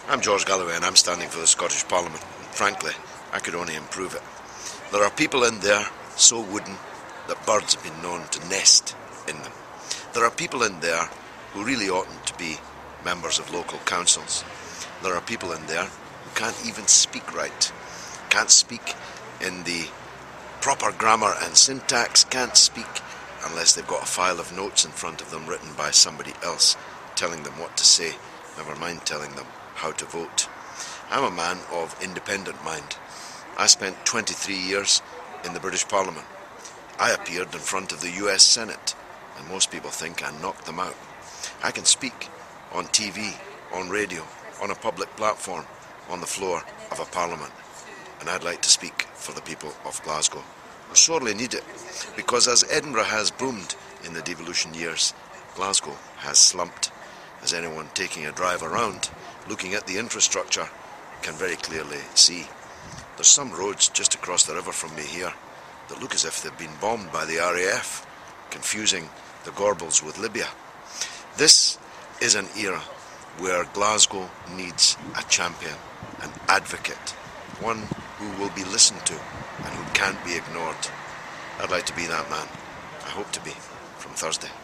I'm George Galloway and I'm standing for the Scottish Parliament. And frankly, I could only improve it. There are people in there so wooden that birds have been known to nest in them. There are people in there who really oughtn't to be members of local councils. There are people in there who can't even speak right, can't speak in the proper grammar and syntax, can't speak unless they've got a file of notes in front of them written by somebody else telling them what to say, never mind telling them how to vote. I'm a man of independent mind. I spent 23 years in the British Parliament. I appeared in front of the US Senate, and most people think I knocked them out. I can speak on TV, on radio, on a public platform, on the floor of a parliament. And I'd like to speak for the people of Glasgow, who sorely need it, because as Edinburgh has boomed in the devolution years, Glasgow has slumped, as anyone taking a drive around, looking at the infrastructure, can very clearly see. There's some roads just across the river from me here that look as if they've been bombed by the RAF, confusing the Gorbals with Libya. This is an era where Glasgow needs a champion, an advocate, one who will be listened to and who can't be ignored. I'd like to be that man. I hope to be, from Thursday.